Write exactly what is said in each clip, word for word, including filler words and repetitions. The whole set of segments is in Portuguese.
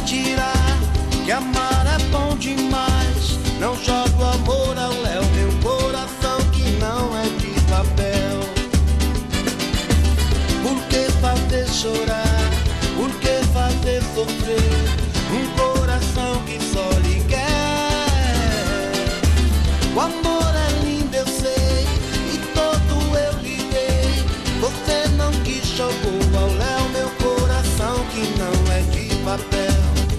mentira, que amar é bom demais. Não jogo amor ao léu, meu coração que não é de papel. Por que fazer chorar? Por que fazer sofrer um coração que só lhe quer? O amor é lindo, eu sei, e todo eu lhe dei. Você não quis, jogou ao léu meu coração que não é de papel.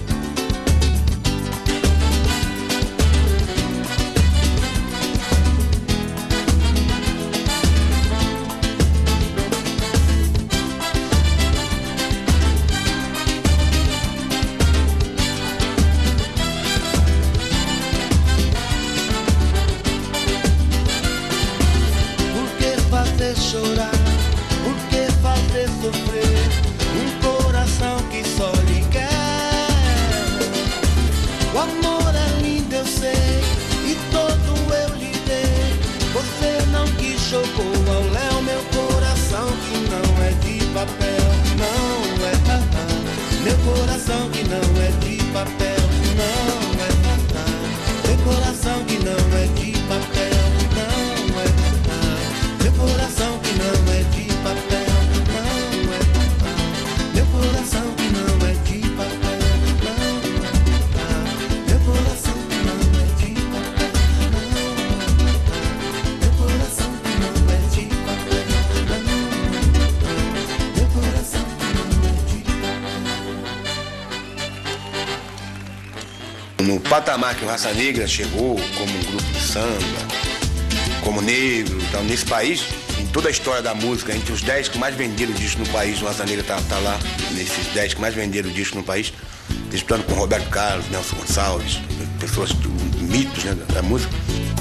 Chorar, por que fazer sofrer um coração que só lhe quer? O amor é lindo, eu sei, e todo eu lhe dei. Você não quis, jogou ao léu meu coração que não é de papel. Não é, ah, ah, meu coração que não é de papel. Não é, ah, ah, meu coração que não é de papel. Não é, ah, ah, meu coração que não é de papel. Não é, ah, ah, meu coração que não é de papel. Não é, ah, ah, meu coração que não é de papel. Não é, ah, ah, meu coração que não é de papel. Não é, ah, meu coração que não é de papel. No patamar que o Raça Negra chegou como um grupo de samba, como negro, então, nesse país, em toda a história da música, entre os dez que mais venderam disco no país, o Raça Negra tá, tá lá, nesses dez que mais venderam disco no país, disputando com Roberto Carlos, Nelson Gonçalves, pessoas, mitos, né, da música.